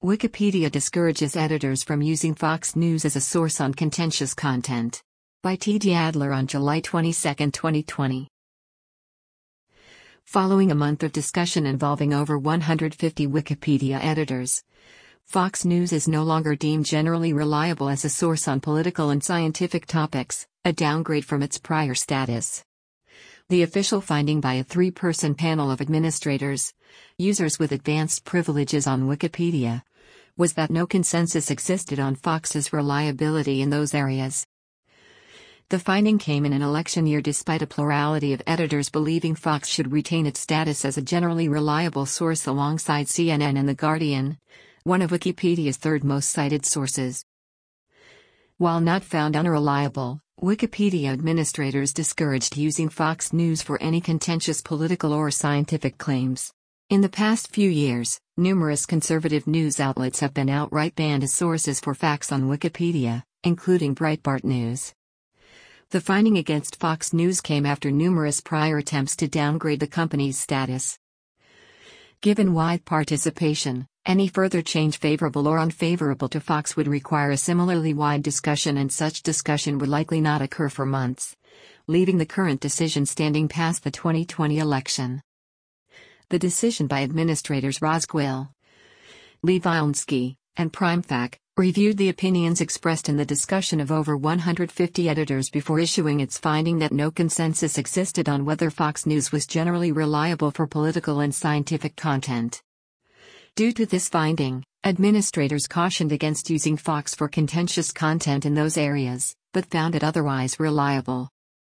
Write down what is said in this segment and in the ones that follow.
Wikipedia discourages editors from using Fox News as a source on contentious content. By T.D. Adler on July 22, 2020. Following a month of discussion involving over 150 Wikipedia editors, Fox News is no longer deemed generally reliable as a source on political and scientific topics, a downgrade from its prior status. The official finding by a three-person panel of administrators, users with advanced privileges on Wikipedia, was that no consensus existed on Fox's reliability in those areas. The finding came in an election year despite a plurality of editors believing Fox should retain its status as a generally reliable source alongside CNN and The Guardian, one of Wikipedia's third most cited sources. While not found unreliable, Wikipedia administrators discouraged using Fox News for any contentious political or scientific claims. In the past few years, numerous conservative news outlets have been outright banned as sources for facts on Wikipedia, including Breitbart News. The finding against Fox News came after numerous prior attempts to downgrade the company's status. Given wide participation, any further change favorable or unfavorable to Fox would require a similarly wide discussion, and such discussion would likely not occur for months, leaving the current decision standing past the 2020 election. The decision by administrators Rosgwell, Levinsky, and PrimeFac reviewed the opinions expressed in the discussion of over 150 editors before issuing its finding that no consensus existed on whether Fox News was generally reliable for political and scientific content. Due to this finding, administrators cautioned against using Fox for contentious content in those areas, but found it otherwise reliable.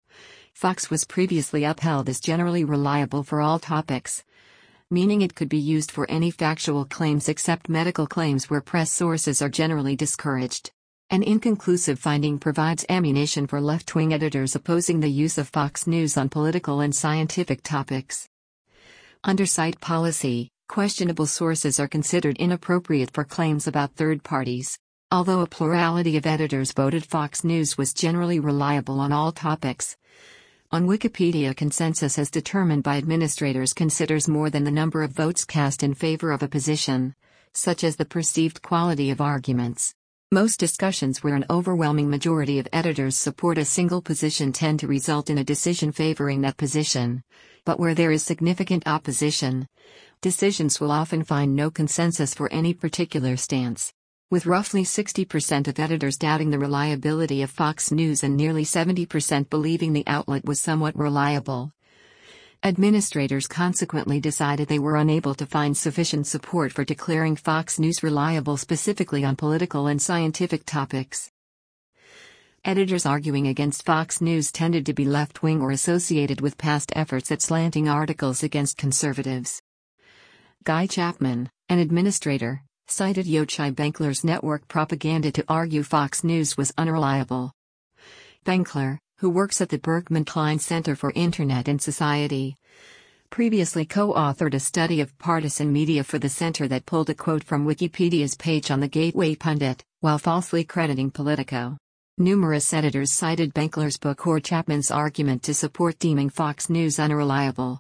Fox was previously upheld as generally reliable for all topics, meaning it could be used for any factual claims except medical claims where press sources are generally discouraged. An inconclusive finding provides ammunition for left-wing editors opposing the use of Fox News on political and scientific topics. Under site policy, questionable sources are considered inappropriate for claims about third parties. Although a plurality of editors voted Fox News was generally reliable on all topics, on Wikipedia consensus as determined by administrators considers more than the number of votes cast in favor of a position, such as the perceived quality of arguments. Most discussions where an overwhelming majority of editors support a single position tend to result in a decision favoring that position, but where there is significant opposition, decisions will often find no consensus for any particular stance. With roughly 60% of editors doubting the reliability of Fox News and nearly 70% believing the outlet was somewhat reliable, administrators consequently decided they were unable to find sufficient support for declaring Fox News reliable specifically on political and scientific topics. Editors arguing against Fox News tended to be left-wing or associated with past efforts at slanting articles against conservatives. Guy Chapman, an administrator, cited Yochai Benkler's network propaganda to argue Fox News was unreliable. Benkler, who works at the Berkman Klein Center for Internet and Society, previously co-authored a study of partisan media for the center that pulled a quote from Wikipedia's page on the Gateway Pundit, while falsely crediting Politico. Numerous editors cited Benkler's book or Chapman's argument to support deeming Fox News unreliable.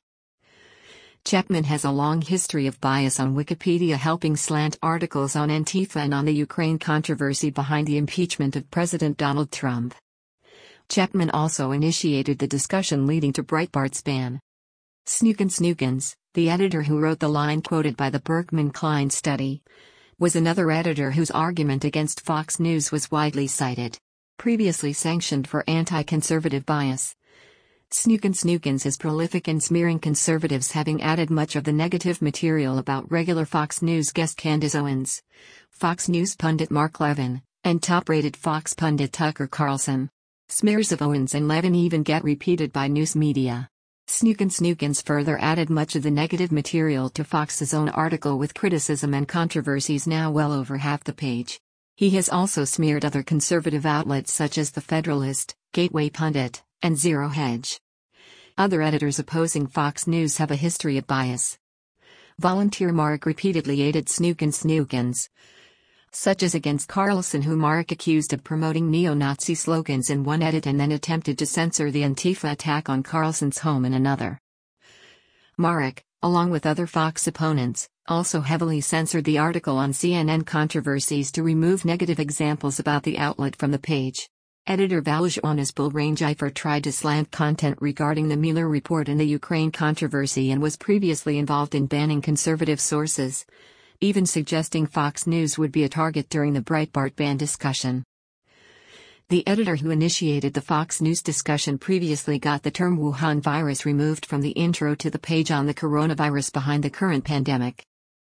Chapman has a long history of bias on Wikipedia, helping slant articles on Antifa and on the Ukraine controversy behind the impeachment of President Donald Trump. Chapman also initiated the discussion leading to Breitbart's ban. Snookens, the editor who wrote the line quoted by the Berkman Klein study, was another editor whose argument against Fox News was widely cited. Previously sanctioned for anti-conservative bias, Snookens is prolific in smearing conservatives, having added much of the negative material about regular Fox News guest Candace Owens, Fox News pundit Mark Levin, and top-rated Fox pundit Tucker Carlson. Smears of Owens and Levin even get repeated by news media. Snookens further added much of the negative material to Fox's own article with criticism and controversies now well over half the page. He has also smeared other conservative outlets such as The Federalist, Gateway Pundit, and Zero Hedge. Other editors opposing Fox News have a history of bias. Volunteer Mark repeatedly aided Snookens, such as against Carlson, who Mark accused of promoting neo-Nazi slogans in one edit and then attempted to censor the Antifa attack on Carlson's home in another. Mark, along with other Fox opponents, also heavily censored the article on CNN controversies to remove negative examples about the outlet from the page. Editor Valjanas Bulrangifer tried to slant content regarding the Mueller report and the Ukraine controversy and was previously involved in banning conservative sources, even suggesting Fox News would be a target during the Breitbart ban discussion. The editor who initiated the Fox News discussion previously got the term Wuhan virus removed from the intro to the page on the coronavirus behind the current pandemic.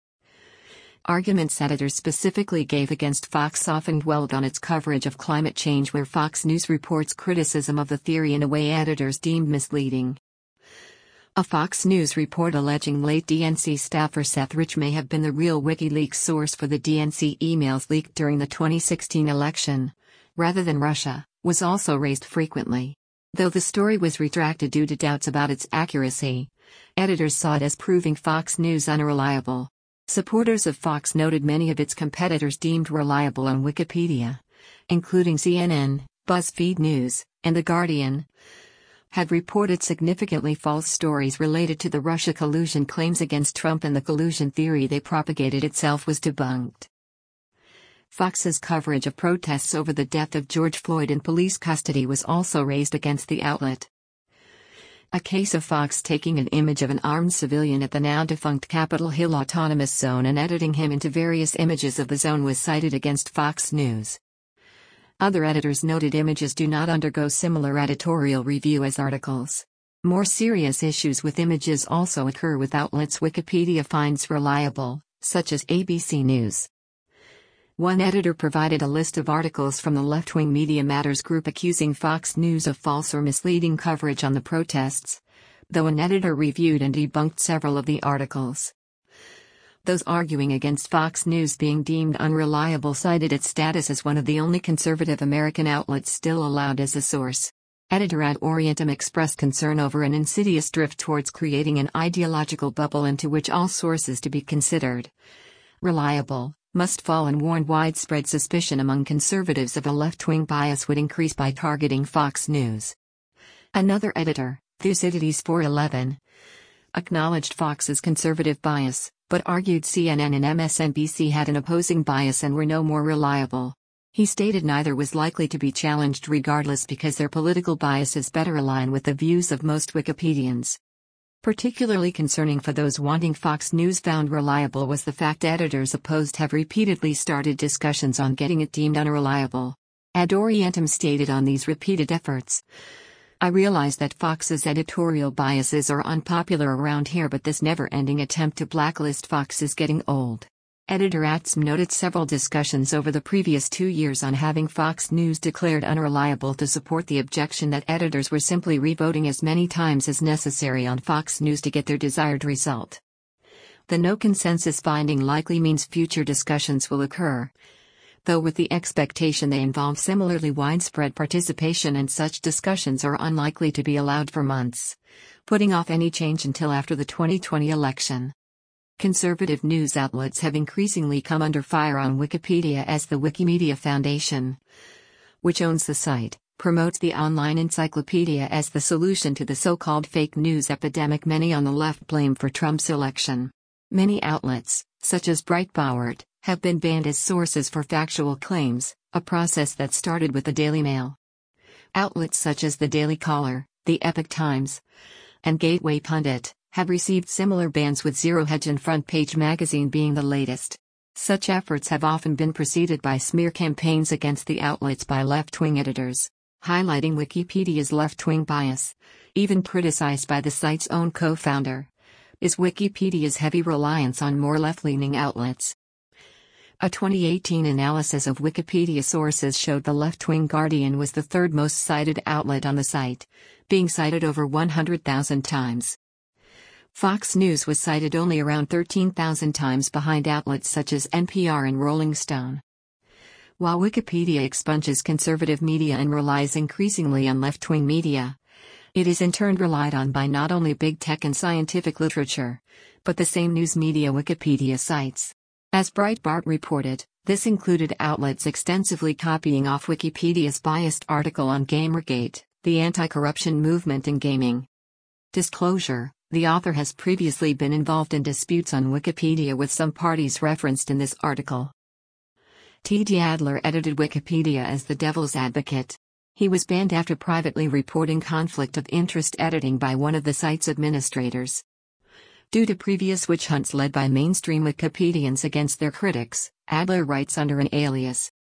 Arguments editors specifically gave against Fox often dwelled on its coverage of climate change, where Fox News reports criticism of the theory in a way editors deemed misleading. A Fox News report alleging late DNC staffer Seth Rich may have been the real WikiLeaks source for the DNC emails leaked during the 2016 election, rather than Russia, was also raised frequently. Though the story was retracted due to doubts about its accuracy, editors saw it as proving Fox News unreliable. Supporters of Fox noted many of its competitors deemed reliable on Wikipedia, including CNN, BuzzFeed News, and The Guardian, had reported significantly false stories related to the Russia collusion claims against Trump, and the collusion theory they propagated itself was debunked. Fox's coverage of protests over the death of George Floyd in police custody was also raised against the outlet. A case of Fox taking an image of an armed civilian at the now-defunct Capitol Hill Autonomous Zone and editing him into various images of the zone was cited against Fox News. Other editors noted images do not undergo similar editorial review as articles. More serious issues with images also occur with outlets Wikipedia finds reliable, such as ABC News. One editor provided a list of articles from the left-wing Media Matters group accusing Fox News of false or misleading coverage on the protests, though an editor reviewed and debunked several of the articles. Those arguing against Fox News being deemed unreliable cited its status as one of the only conservative American outlets still allowed as a source. Editor ad Orientem expressed concern over an insidious drift towards creating an ideological bubble into which all sources to be considered reliable must fall, and warned widespread suspicion among conservatives of a left-wing bias would increase by targeting Fox News. Another editor, Thucydides 411, acknowledged Fox's conservative bias, but argued CNN and MSNBC had an opposing bias and were no more reliable. He stated neither was likely to be challenged regardless because their political biases better align with the views of most Wikipedians. Particularly concerning for those wanting Fox News found reliable was the fact editors opposed have repeatedly started discussions on getting it deemed unreliable. Ad Orientem stated on these repeated efforts, "I realize that Fox's editorial biases are unpopular around here, but this never-ending attempt to blacklist Fox is getting old." Editor Atsm noted several discussions over the previous 2 years on having Fox News declared unreliable to support the objection that editors were simply revoting as many times as necessary on Fox News to get their desired result. The no consensus finding likely means future discussions will occur, though with the expectation they involve similarly widespread participation, and such discussions are unlikely to be allowed for months, putting off any change until after the 2020 election. Conservative news outlets have increasingly come under fire on Wikipedia as the Wikimedia Foundation, which owns the site, promotes the online encyclopedia as the solution to the so-called fake news epidemic many on the left blame for Trump's election. Many outlets, such as Breitbart, have been banned as sources for factual claims, a process that started with the Daily Mail. Outlets such as the Daily Caller, the Epoch Times, and Gateway Pundit have received similar bans, with Zero Hedge and Front Page Magazine being the latest. Such efforts have often been preceded by smear campaigns against the outlets by left-wing editors, highlighting Wikipedia's left-wing bias, even criticized by the site's own co-founder, is Wikipedia's heavy reliance on more left-leaning outlets. A 2018 analysis of Wikipedia sources showed the left-wing Guardian was the third most cited outlet on the site, being cited over 100,000 times. Fox News was cited only around 13,000 times, behind outlets such as NPR and Rolling Stone. While Wikipedia expunges conservative media and relies increasingly on left-wing media, it is in turn relied on by not only big tech and scientific literature, but the same news media Wikipedia cites. As Breitbart reported, this included outlets extensively copying off Wikipedia's biased article on Gamergate, the anti-corruption movement in gaming. Disclosure: The author has previously been involved in disputes on Wikipedia with some parties referenced in this article. T.D. Adler edited Wikipedia as the devil's advocate. He was banned after privately reporting conflict of interest editing by one of the site's administrators. Due to previous witch hunts led by mainstream Wikipedians against their critics, Adler writes under an alias.